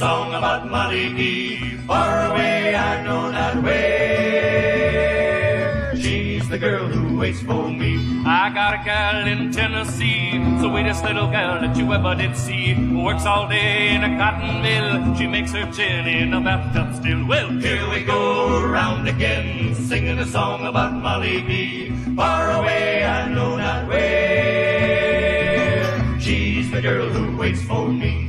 song about Molly B. Far away, I know not where. She's the girl who waits for me. I got a gal in Tennessee, the sweetest little gal that you ever did see. Works all day in a cotton mill. She makes her gin in a bathtub still. Well, here we go around again, singing a song about Molly B. Far away, I know not where. She's the girl who waits for me.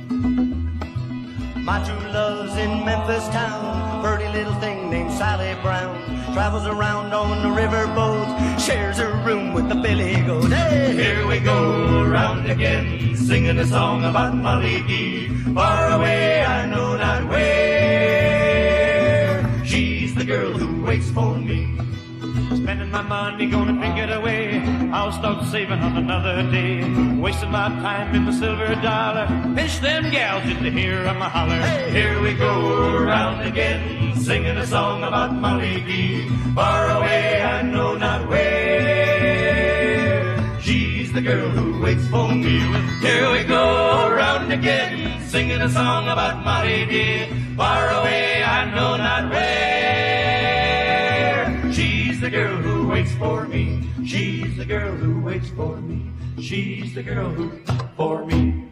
My true love's in Memphis town, pretty little thing named Sally Brown. Travels around on the river boats, shares her room with the billy goat. Hey! Here we go around again, singing a song about Molly B. Far away, I know not where. She's the girl who waits for me. spending my money, gonna drink it away. I'll start saving on another day. Wasting my time in the silver dollar. Pinch them gals just to hear 'em holler. Hey, here we go around again, singing a song about Molly B. Far away, I know not where. She's the girl who waits for me. Here we go around again, singing a song about Molly B. Far away, I know not where. She's the girl who waits for me. She's the girl who waits for me. She's the girl who for me.